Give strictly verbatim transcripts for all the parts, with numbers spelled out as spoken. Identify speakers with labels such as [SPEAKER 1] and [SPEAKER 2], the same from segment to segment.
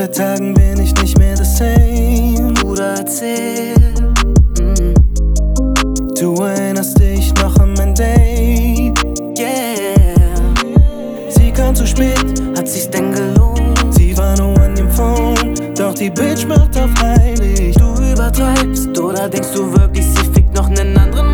[SPEAKER 1] Seit Tagen bin ich nicht mehr the same. Bruder, erzähl. mm. Du erinnerst dich noch an mein Date?
[SPEAKER 2] Yeah.
[SPEAKER 1] Sie kam zu spät,
[SPEAKER 2] Hat sich's denn gelohnt?
[SPEAKER 1] sie war nur an dem Phone. Doch die Bitch macht auf heilig.
[SPEAKER 2] Du übertreibst, oder denkst du wirklich, sie fickt noch nen anderen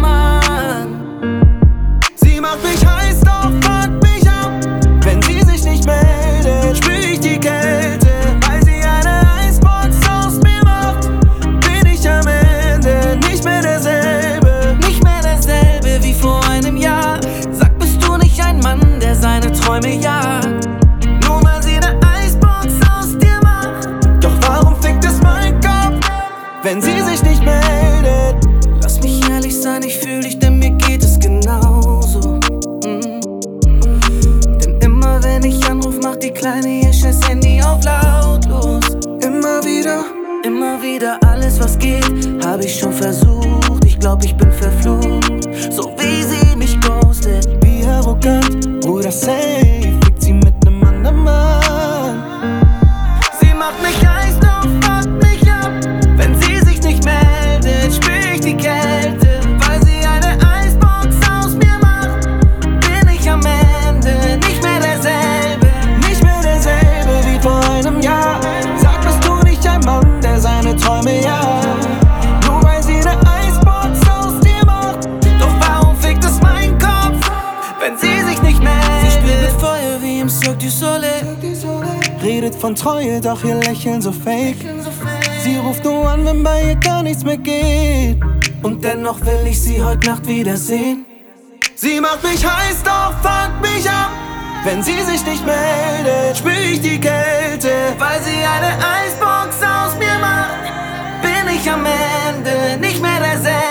[SPEAKER 2] Mann?
[SPEAKER 1] Sie macht mich heiß, doch fuckt mich ab. Wenn sie sich nicht meldet, spür ich die Kälte. Weil sie eine Eisbox aus mir macht, bin ich am Ende nicht mehr derselbe.
[SPEAKER 2] Nicht mehr derselbe wie vor einem Jahr. Sag, bist du nicht ein Mann, der seine Träume jagt?
[SPEAKER 1] Nur weil sie eine Eisbox aus dir macht. Doch warum fickt es mein Kopf, wenn sie sich nicht meldet?
[SPEAKER 2] Lass mich ehrlich sein, ich fühl dich, denn mir geht es genauso. mm. Denn immer wenn ich anruf, macht die Kleine ihr scheiß Handy auf lautlos.
[SPEAKER 1] Immer wieder,
[SPEAKER 2] Immer wieder alles was geht, hab ich schon versucht. Ich glaub, ich bin verflucht, so wie sie mich ghostet.
[SPEAKER 1] wie arrogant, Bruder, safe fickt sie mit nem anderen Mann. Sie macht mich heiß, doch fuckt mich ab. Wenn sie sich nicht meldet, spür ich die Kälte. Weil sie eine Eisbox aus mir macht, bin ich am Ende nicht mehr derselbe. Nicht mehr derselbe wie vor einem Jahr. Sag, bist du nicht ein Mann, der seine Träume jagt? Nur weil sie eine Eisbox aus dir macht. Doch warum fickt es mein Kopf, wenn sie sich nicht
[SPEAKER 2] Sie spielt mit
[SPEAKER 1] meldet?
[SPEAKER 2] Feuer wie im Cirque du Soleil.
[SPEAKER 1] Redet von Treue, doch ihr Lächeln so fake. Sie ruft nur an, wenn bei ihr gar nichts mehr geht.
[SPEAKER 2] Und dennoch will ich sie heute Nacht wiedersehen.
[SPEAKER 1] Sie macht mich heiß, doch fuckt mich ab. Wenn sie sich nicht meldet, spür ich die Kälte. Weil sie eine Eisbox aus mir macht, bin ich am Ende nicht mehr derselbe.